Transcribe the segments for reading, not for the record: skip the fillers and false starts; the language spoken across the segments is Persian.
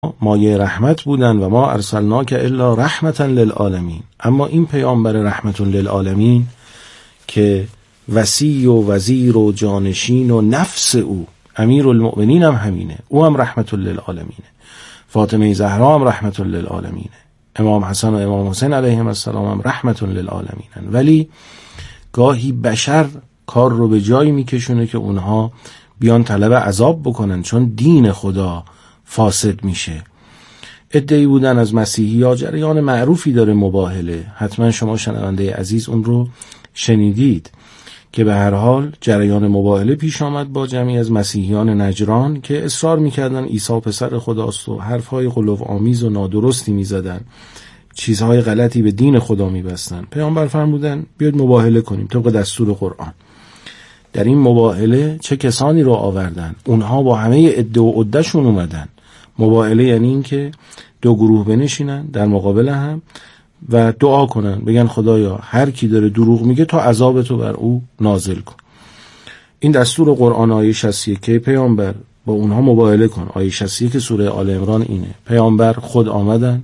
مایه رحمت بودن و ما ارسلناک الا رحمتا للعالمین. اما این پیامبر رحمت للعالمین که وصی و وزیر و جانشین و نفس او امیرالمؤمنین هم همینه، او هم رحمت للعالمینه، فاطمه زهرا هم رحمت للعالمینه، امام حسن و امام حسین علیهم السلام هم رحمت للعالمینن. ولی گاهی بشر کار رو به جایی میکشونه که اونها بیان طلب عذاب بکنن چون دین خدا فاسد میشه. ادعی بودن از مسیحی ها، جریان معروفی داره مباهله، حتما شما شنونده عزیز اون رو شنیدید که به هر حال جریان مباهله پیش آمد با جمعی از مسیحیان نجران که اصرار میکردن عیسی پسر خداست و حرفهای غلوآمیز و نادرستی میزدن، چیزهای غلطی به دین خدا میبستن. پیامبر فرمودن بیاید مباهله کنیم طبق دستور قرآن. در این مباهله چه کسانی رو آوردن؟ اونها با همه عده و عده‌شون اومدن. مباهله یعنی این که دو گروه بنشینن در مقابل هم و دعا کنن، بگن خدایا هر کی داره دروغ میگه تو عذابتو بر او نازل کن. این دستور قرآن آیه 61 که پیامبر با اونها مباهله کن. آیه 61 سوره آل عمران اینه. پیامبر خود آمدن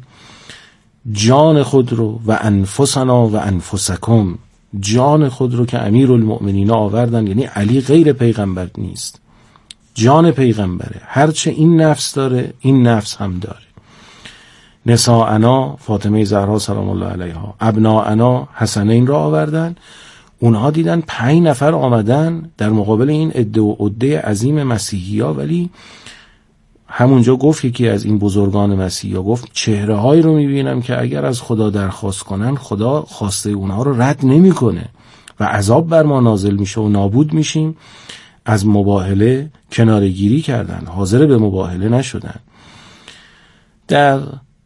جان خود رو و انفسنا و انفسکم، جان خود رو که امیرالمؤمنین آوردن، یعنی علی غیر پیغمبر نیست، جان پیغمبره، هرچه این نفس داره این نفس هم داره. نساءنا فاطمه زهرا سلام الله علیها، ابناءنا حسنین را آوردن. اونها دیدن 5 نفر آمدن در مقابل این عده و عده عظیم مسیحی ها، ولی همونجا گفت یکی از این بزرگان مسیحی ها گفت چهره هایی رو میبینم که اگر از خدا درخواست کنن خدا خواسته اونها رو رد نمیکنه و عذاب بر ما نازل میشه و نابود میشیم. از مباهله کناره‌گیری کردن، حاضر به مباهله نشدن. در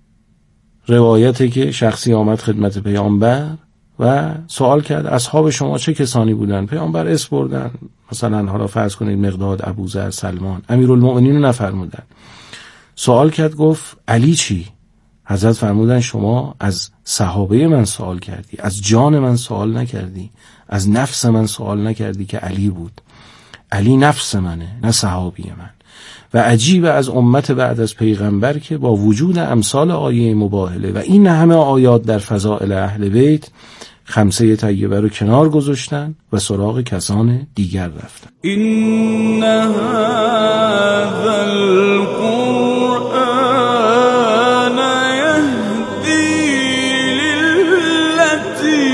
روایتی که شخصی آمد خدمت پیامبر و سوال کرد اصحاب شما چه کسانی بودن؟ پیامبر اسم بردن، مثلا حالا فرض کنید مقداد، ابوذر، سلمان. امیرالمؤمنین رو نفرمودن. سوال کرد گفت علی چی؟ حضرت فرمودن شما از صحابه من سوال کردی، از جان من سوال نکردی، از نفس من سوال نکردی که علی بود. علی نفس منه نه صحابی من. و عجیب از امت بعد از پیغمبر که با وجود امثال آیه مباهله و این همه آیات در فضائل اهل بیت، خمسه طیبه رو کنار گذاشتن و سراغ کسان دیگر رفتن. این هذا القرآن یهدی للتی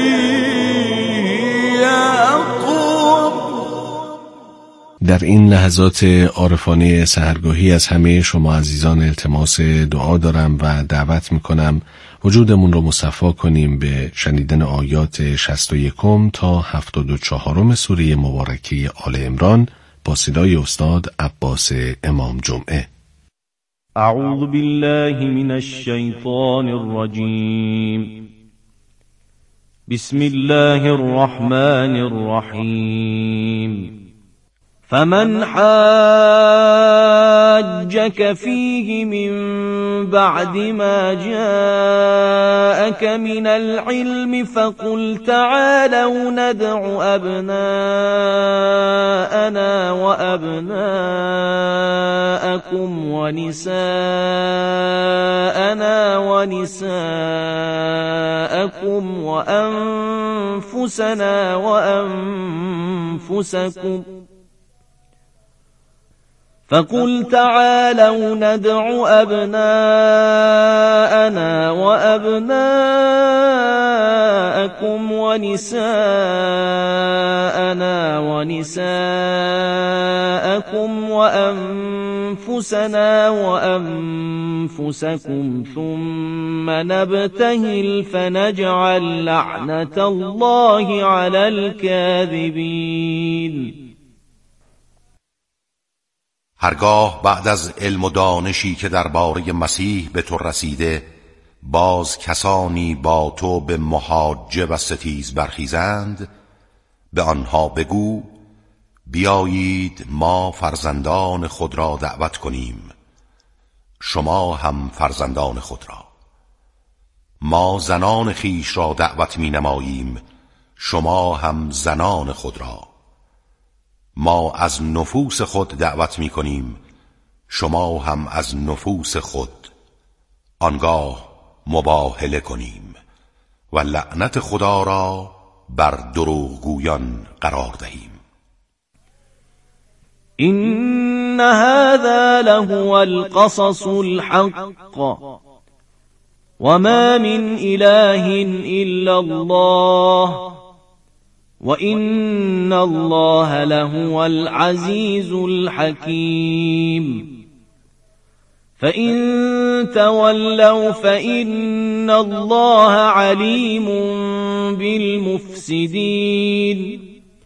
اقوم. در این لحظات عارفانه سحرگاهی از همه شما عزیزان التماس دعا دارم و دعوت میکنم وجودمون رو مصفا کنیم به شنیدن آیات 61 تا 74 سوره مبارکه آل عمران با صدای استاد عباس امام جمعه. اعوذ بالله من الشیطان الرجیم. بسم الله الرحمن الرحیم. فمن حاجك فيه من بعد ما جاءك من العلم فقل تعالوا ندع أبناءنا وأبناءكم ونساءنا ونساءكم وأنفسنا وأنفسكم فقل تعالوا ندع أبناءنا وأبناءكم ونساءنا ونساءكم وأنفسنا وأنفسكم ثم نبتهل فنجعل لعنة الله على الكاذبين. هرگاه بعد از علم و دانشی که درباره مسیح به تو رسیده باز کسانی با تو به محاجه و ستیز برخیزند، به آنها بگو بیایید ما فرزندان خود را دعوت کنیم، شما هم فرزندان خود را. ما زنان خیش را دعوت می نماییم، شما هم زنان خود را. ما از نفوس خود دعوت می کنیم، شما هم از نفوس خود آنگاه مباهله کنیم و لعنت خدا را بر دروغگویان قرار دهیم. إن هذا لهو القصص الحق وما من إله إلا الله وإن الله لهو العزيز الحكيم فإن تولوا فإن الله عليم بالمفسدين.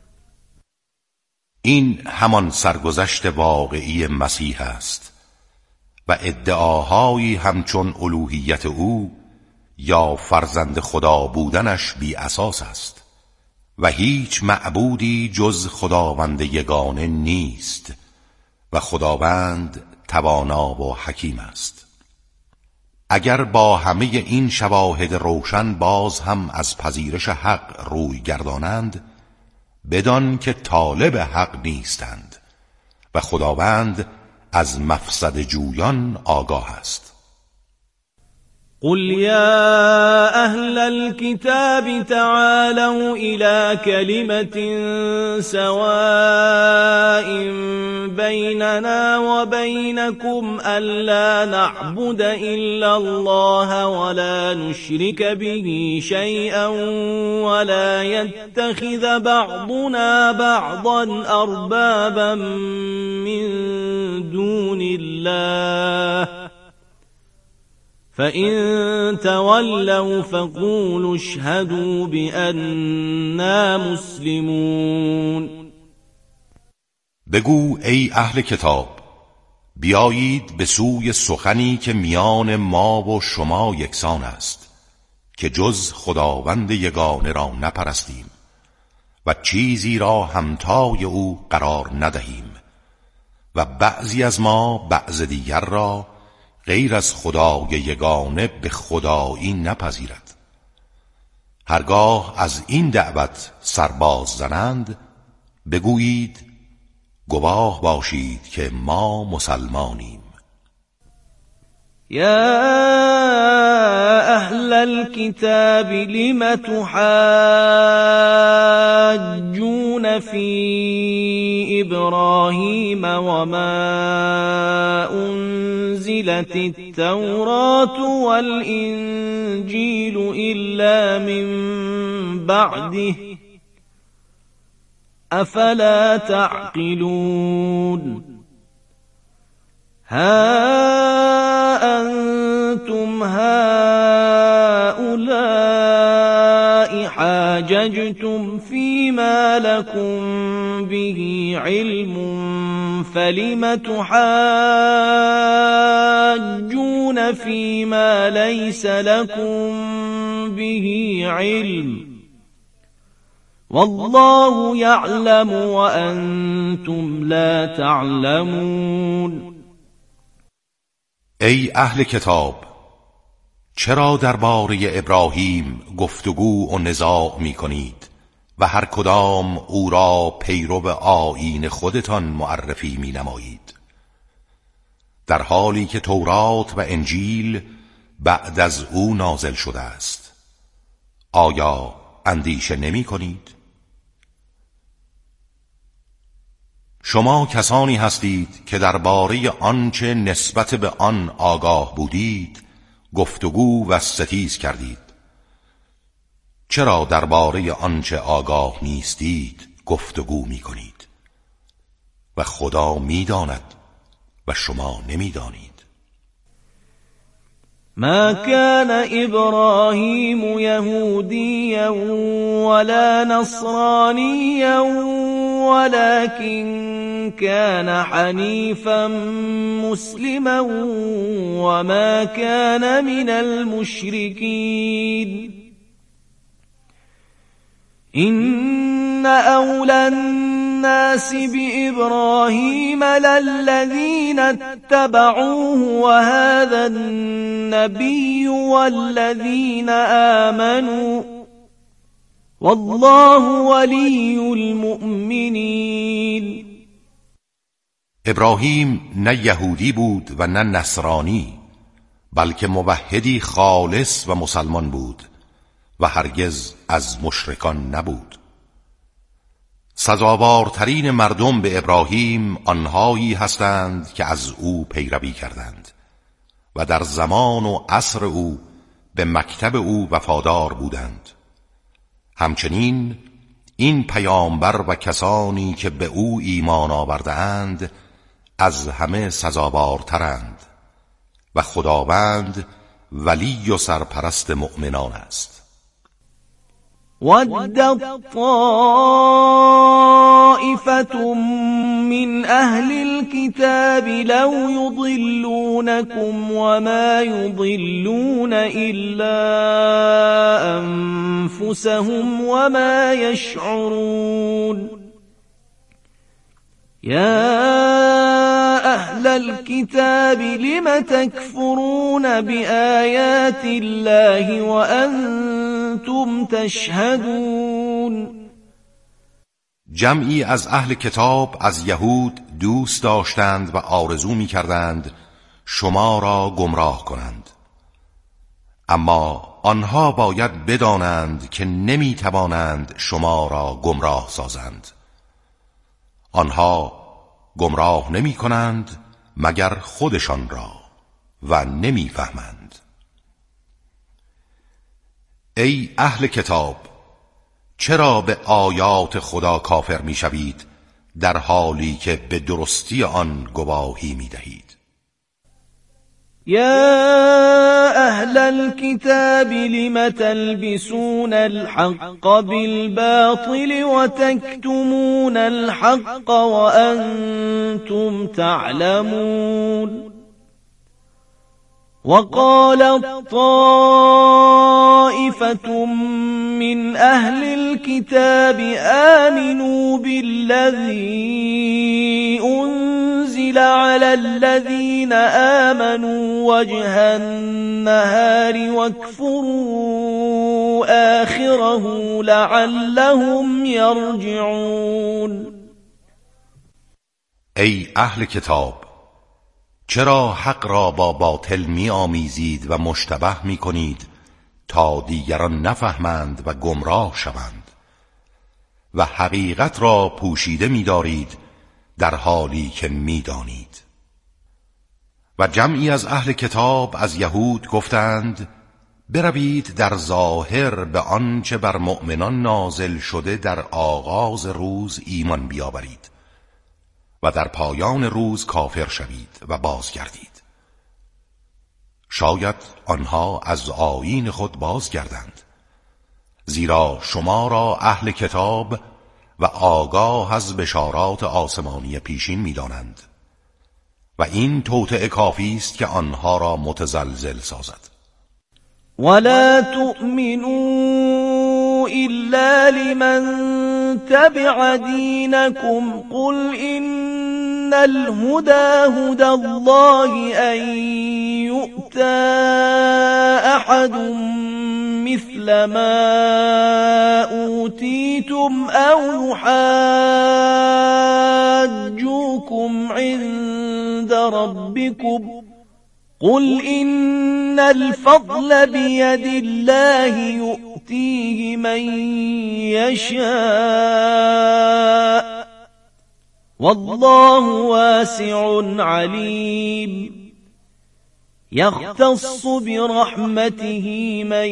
این همان سرگذشت واقعی مسیح است و ادعاهایی همچون الوهیت او یا فرزند خدا بودنش بی اساس است و هیچ معبودی جز خداوند یگانه نیست و خداوند توانا و حکیم است. اگر با همه این شواهد روشن باز هم از پذیرش حق روی گردانند، بدان که طالب حق نیستند و خداوند از مفسد جویان آگاه است. قل يا أهل الكتاب تعالوا إلى كلمة سواء بيننا وبينكم ألا نعبد إلا الله ولا نشرك به شيئا ولا يتخذ بعضنا بعضا أربابا من دون الله فإن تولوا فقولوا اشهدوا بأننا مسلمون. بگو ای اهل کتاب، بیایید به سوی سخنی که میان ما و شما یکسان است که جز خداوند یگانه را نپرستیم و چیزی را همتای او قرار ندهیم و بعضی از ما بعض دیگر را غیر از خدای یگانه به خدایی نپذیرد. هرگاه از این دعوت سرباز زنند، بگویید گواه باشید که ما مسلمانیم. يا أهل الكتاب لم تحاجون في إبراهيم وما أنزلت التوراة والإنجيل إلا من بعده أفلا تعقلون. أنتم هؤلاء حاججتم فيما لكم به علم فلم تحاجون فيما ليس لكم به علم والله يعلم وأنتم لا تعلمون. ای اهل کتاب، چرا درباره ابراهیم گفتگو و نزاع می کنید و هر کدام او را پیرو آیین خودتان معرفی می نمایید، در حالی که تورات و انجیل بعد از او نازل شده است؟ آیا اندیشه نمی کنید؟ شما کسانی هستید که درباره آنچه نسبت به آن آگاه بودید گفتگو و ستیز کردید. چرا درباره آنچه آگاه نیستید گفتگو می کنید؟ و خدا می داند و شما نمی دانید. ما كان إبراهيم يهوديا ولا نصرانيا ولكن كان حنيفا مسلما وما كان من المشركين. إن أولى الناس بإبراهيم للذين اتبعوه وهذا النبي والذين آمنوا والله ولي المؤمنين. ابراهیم نه یهودی بود و نه نصرانی، بلکه موحدی خالص و مسلمان بود و هرگز از مشرکان نبود. سزاوارترین مردم به ابراهیم آنهایی هستند که از او پیروی کردند و در زمان و عصر او به مکتب او وفادار بودند. همچنین این پیامبر و کسانی که به او ایمان آورده‌اند از همه سزاوارترند و خداوند ولی و سرپرست مؤمنان است. ودت طائفة من أهل الكتاب لو يضلونكم وما يضلون إلا أنفسهم وما يشعرون. يا أهل الكتاب لم تكفرون بآيات الله وأنتم تشهدون. جمعی از اهل کتاب از یهود دوست داشتند و آرزو می کردند شما را گمراه کنند، اما آنها باید بدانند که نمی توانند شما را گمراه سازند. آنها گمراه نمی کنند مگر خودشان را و نمی فهمند. ای اهل کتاب، چرا به آیات خدا کافر می شوید در حالی که به درستی آن گواهی می دهید؟ يا أهل الكتاب لم تلبسون الحق بالباطل وتكتمون الحق وأنتم تعلمون. وقالت طائفة من أهل الكتاب آمنوا بالذي أنزل على الذين آمنوا وجه النهار واكفروا آخره لعلهم يرجعون. ای اهل کتاب، چرا حق را با باطل می آمیزید و مشتبه می کنید تا دیگران نفهمند و گمراه شوند و حقیقت را پوشیده می دارید در حالی که می دانید؟ و جمعی از اهل کتاب از یهود گفتند بروید در ظاهر به آنچه بر مؤمنان نازل شده در آغاز روز ایمان بیاورید و در پایان روز کافر شوید و بازگردید. شاید آنها از آیین خود بازگردند، زیرا شما را اهل کتاب و آگاه از بشارات آسمانی پیشین می‌دانند و این توطئه کافی است که آنها را متزلزل سازد. ولا تؤمنوا إلا لمن تبع دينكم قل إن الهدى هدى الله أن يؤتى أحد مثل ما أوتيتم أو يحاجوكم عند ربكم قل إن الفضل بيد الله يؤتيه من يشاء والله واسع عليم يختص برحمته من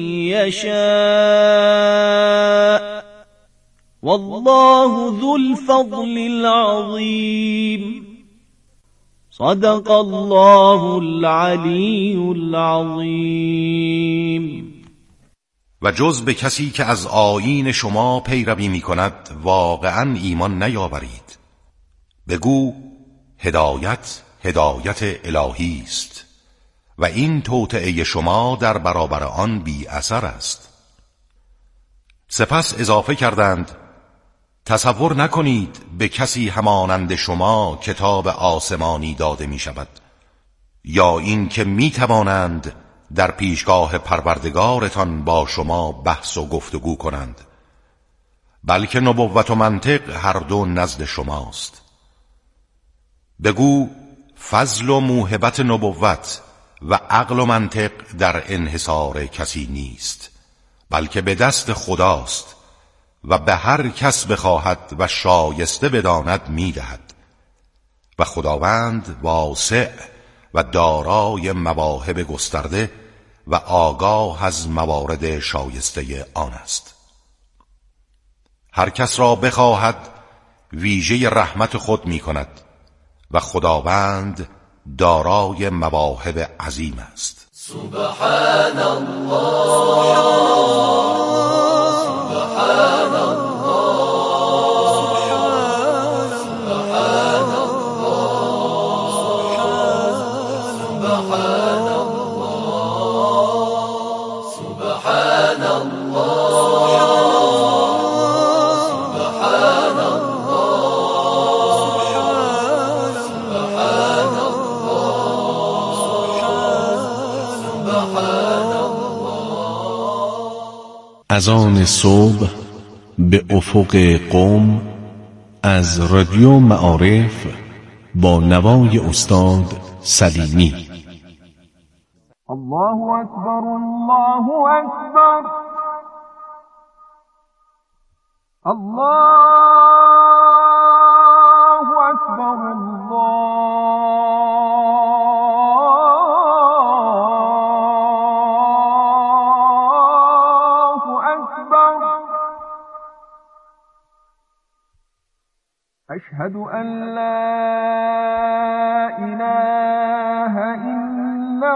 يشاء والله ذو الفضل العظيم. صدق الله العلی العظیم. و جز به کسی که از آیین شما پیروی می کند واقعا ایمان نیاورید. بگو هدایت الهی است و این توطئه شما در برابر آن بی اثر است. سپس اضافه کردند تصور نکنید به کسی همانند شما کتاب آسمانی داده می شود یا این که می توانند در پیشگاه پروردگارتان با شما بحث و گفتگو کنند، بلکه نبوت و منطق هر دو نزد شماست. بگو فضل و موهبت نبوت و عقل و منطق در انحصار کسی نیست، بلکه به دست خداست و به هر کس بخواهد و شایسته بداند میدهد و خداوند واسع و دارای مواهب گسترده و آگاه از موارد شایسته آن است. هر کس را بخواهد ویژه رحمت خود می کند و خداوند دارای مواهب عظیم است. سبحان الله سبحان الله سبحان الله سبحان الله سبحان الله. اذان صبح به افق قم از رادیو معارف با نوای استاد سلیمی. الله أكبر الله أكبر الله أكبر الله أكبر أشهد أن لا إله إلا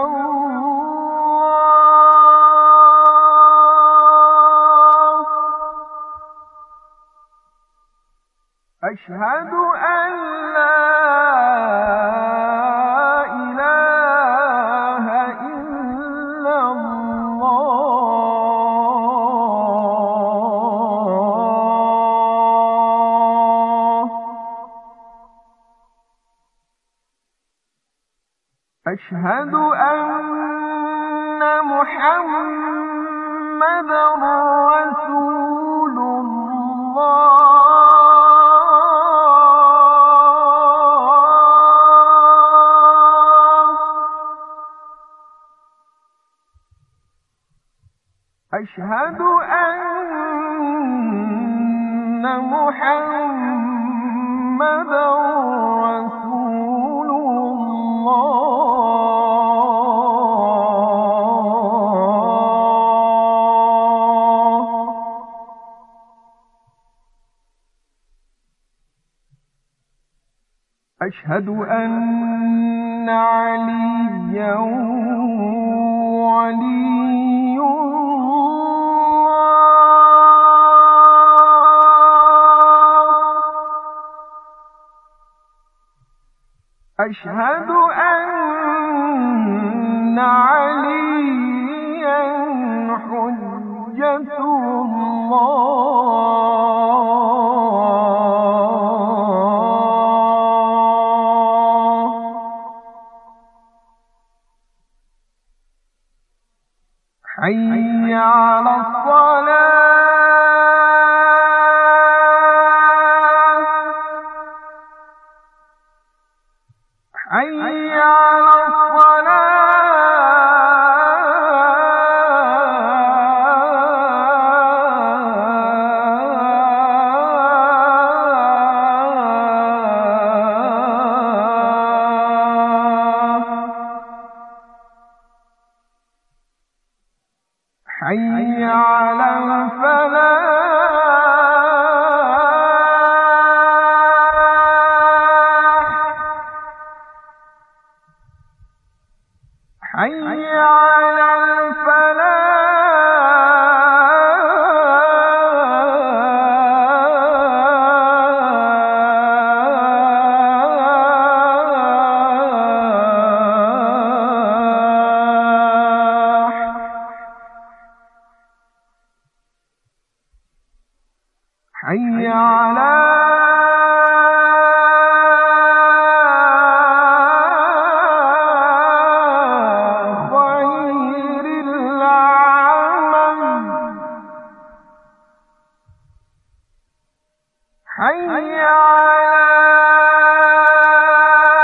الله أشهد أن لا إله إلا الله أشهد أن محمدا رسول الله أشهد أن محمدا رسول الله أشهد أن عليا ولي الله أشهد أن عليا حجة الله حي على الصلاة حي على الصلاة حي على الفلاح حي على الفلاح حي على خير العمل حي على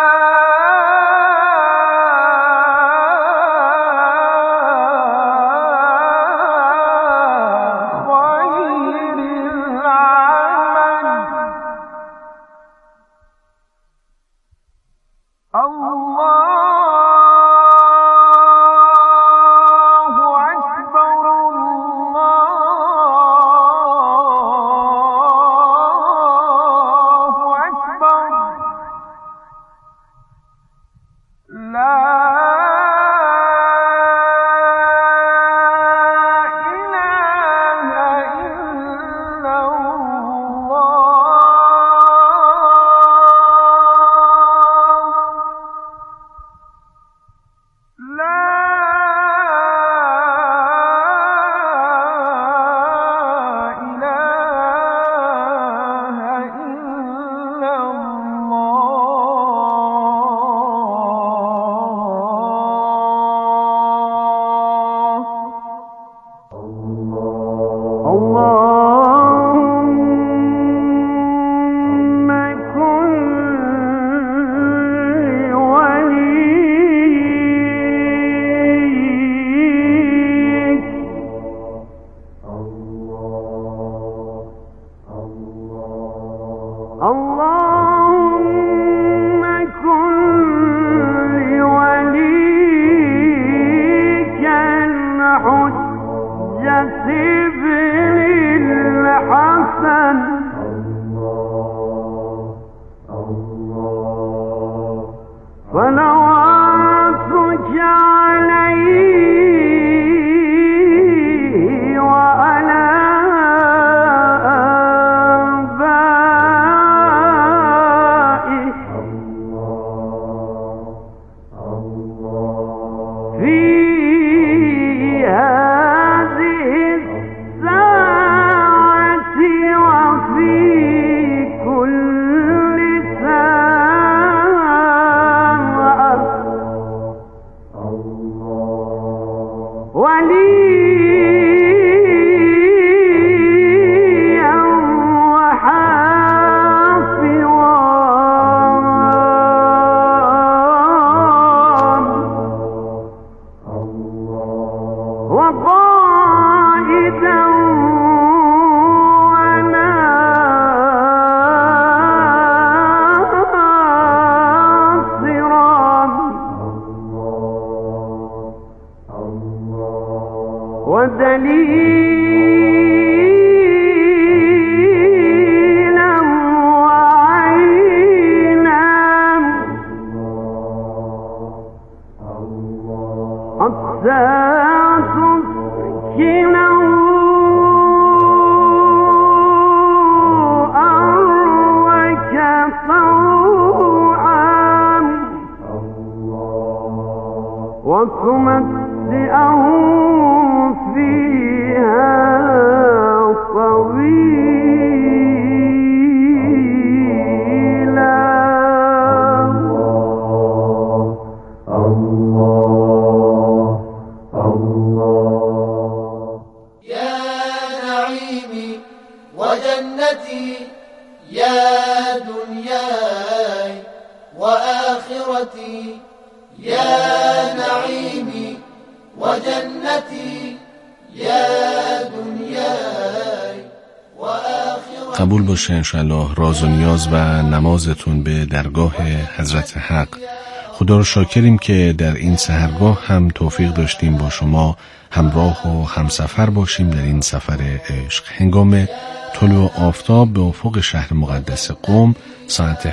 قبول باشه انشاءالله راز و نیاز و نمازتون به درگاه حضرت حق. خدا رو شاکریم که در این سحرگاه هم توفیق داشتیم با شما همراه و همسفر باشیم در این سفر عشق. هنگام طلوع آفتاب به افق شهر مقدس قم ساعت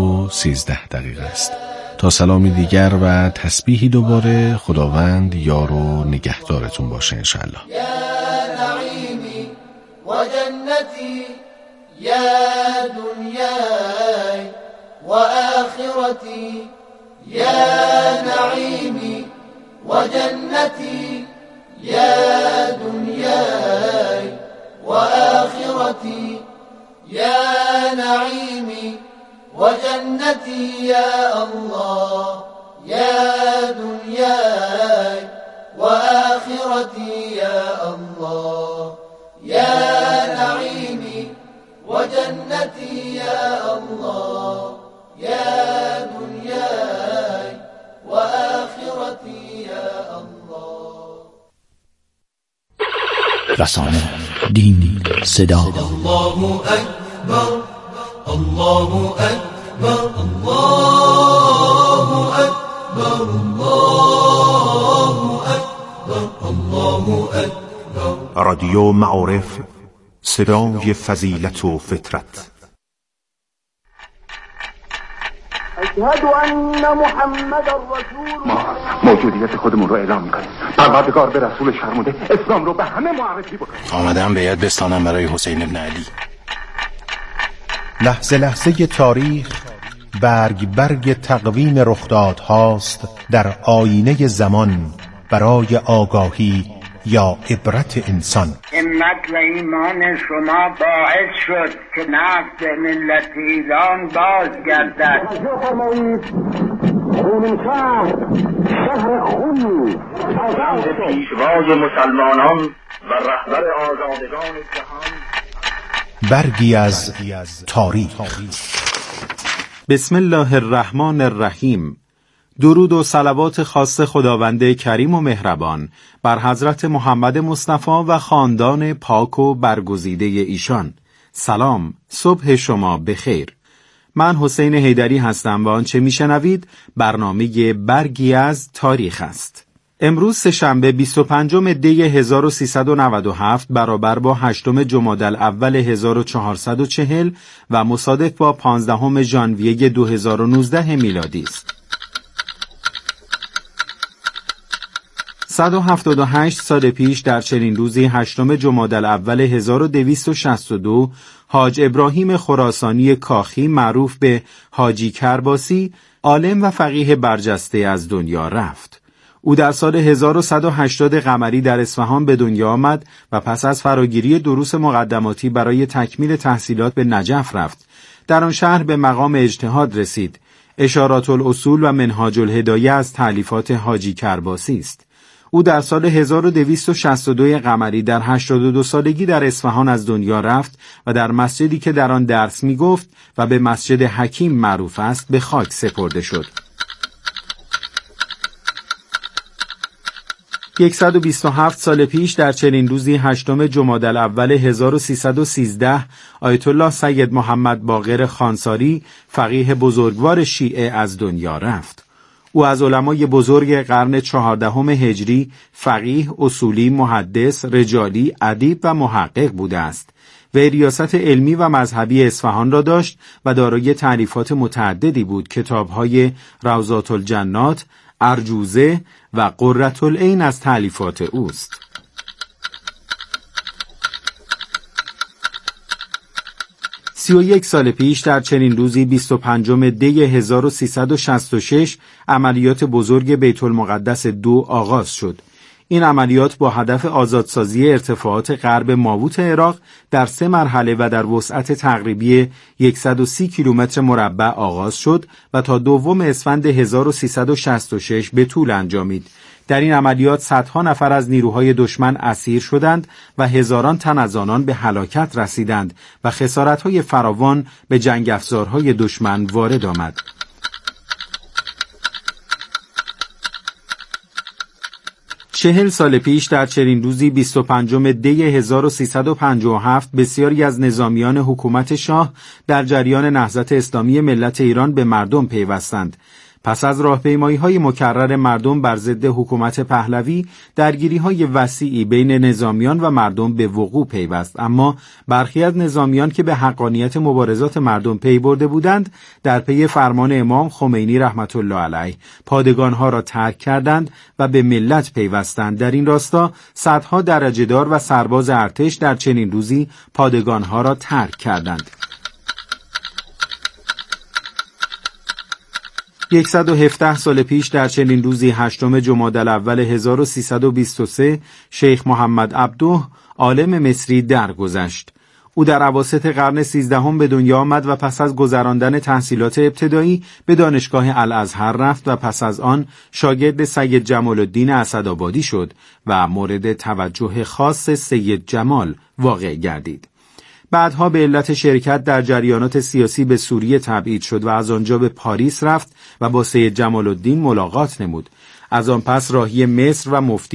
7:13 است. تا سلامی دیگر و تسبیحی دوباره، خداوند یار و نگهدارتون باشه انشاءالله. يا دنياي وآخرتي يا نعيمي وجنتي يا دنياي وآخرتي يا نعيمي وجنتي يا الله يا دنياي وآخرتي يا الله يا نعيمي وجنتي يا الله يا دنياي وآخرتي يا الله. رسانه، دین، صدا. الله أكبر الله أكبر الله أكبر الله أكبر الله أكبر. رادیو معارف، صدای فضیلت و فطرت. اشهد ان محمد رسول. ما موجودیت خودمون رو اعلام میکنیم. پروردگار به رسولش فرموده اسلام رو به همه معرفی بکنیم. آمدم بیعت بستانم برای حسین ابن علی. لحظه لحظه تاریخ برگ برگ تقویم رخدادهاست در آینه زمان برای آگاهی یا عبرت انسان. همت و ایمان شما باعث شد که نفت ملت ایران بازگردد. شهر خونی پیشوای مسلمانان و رهبر آزادگان جهان. برگی از تاریخ. بسم الله الرحمن الرحیم. درود و صلوات خاص خداوند کریم و مهربان بر حضرت محمد مصطفی و خاندان پاک و برگزیده ایشان. سلام، صبح شما بخیر. من حسین حیدری هستم و آنچه میشنوید برنامه برگی از تاریخ است. امروز سه‌شنبه 25 دی 1397 برابر با 8 جمادی الاول 1440 و مصادف با 15 ژانویه 2019 میلادی است. 178 سال پیش در چنین روزی 8 جمادی الاول 1262 حاج ابراهیم خراسانی کاخی معروف به حاجی کرباسی، عالم و فقیه برجسته از دنیا رفت. او در سال 1180 قمری در اصفهان به دنیا آمد و پس از فراگیری دروس مقدماتی برای تکمیل تحصیلات به نجف رفت. در آن شهر به مقام اجتهاد رسید. اشارات الاصول و منهاج الهدایه از تألیفات حاجی کرباسی است. او در سال 1262 قمری در 82 سالگی در اصفهان از دنیا رفت و در مسجدی که در آن درس می‌گفت و به مسجد حکیم معروف است به خاک سپرده شد. 127 سال پیش در چنین روزی 8 جمادی الاول 1313 آیت الله سید محمد باقر خانساری فقیه بزرگوار شیعه از دنیا رفت. او از علمای بزرگ قرن 14 هجری فقیه، اصولی، محدث، رجالی، ادیب و محقق بوده است. وی ریاست علمی و مذهبی اصفهان را داشت و دارای تألیفات متعددی بود. کتاب‌های روضات الجنات، ارجوزه و قرة العین از تألیفات اوست. سی و یک سال پیش در چنین روزی 25 دی 1366 عملیات بزرگ بیت المقدس 2 آغاز شد. این عملیات با هدف آزادسازی ارتفاعات غرب ماووت عراق در 3 مرحله و در وسعت تقریبی 130 کیلومتر مربع آغاز شد و تا 2 اسفند 1366 به طول انجامید. در این عملیات صدها نفر از نیروهای دشمن اسیر شدند و هزاران تن از آنان به هلاکت رسیدند و خسارت‌های فراوان به جنگ افزارهای دشمن وارد آمد. چهل سال پیش در چنین روزی 25 دی 1357 بسیاری از نظامیان حکومت شاه در جریان نهضت اسلامی ملت ایران به مردم پیوستند. پس از راهپیمایی‌های مکرر مردم بر ضد حکومت پهلوی، درگیری‌های وسیعی بین نظامیان و مردم به وقوع پیوست، اما برخی از نظامیان که به حقانیت مبارزات مردم پی برده بودند، در پی فرمان امام خمینی رحمت الله علیه پادگان‌ها را ترک کردند و به ملت پیوستند. در این راستا صدها درجه‌دار و سرباز ارتش در چنین روزی پادگان‌ها را ترک کردند. 117 سال پیش در چنین روزی 8 جمادی الاول 1323 شیخ محمد عبده عالم مصری درگذشت. او در اواسط قرن 13 به دنیا آمد و پس از گذراندن تحصیلات ابتدایی به دانشگاه الازهر رفت و پس از آن شاگرد سید جمال الدین اسدآبادی شد و مورد توجه خاص سید جمال واقع گردید. بعدها به علت شرکت در جریانات سیاسی به سوریه تبعید شد و از آنجا به پاریس رفت و با سید جمال الدین ملاقات نمود. از آن پس راهی مصر و مفتی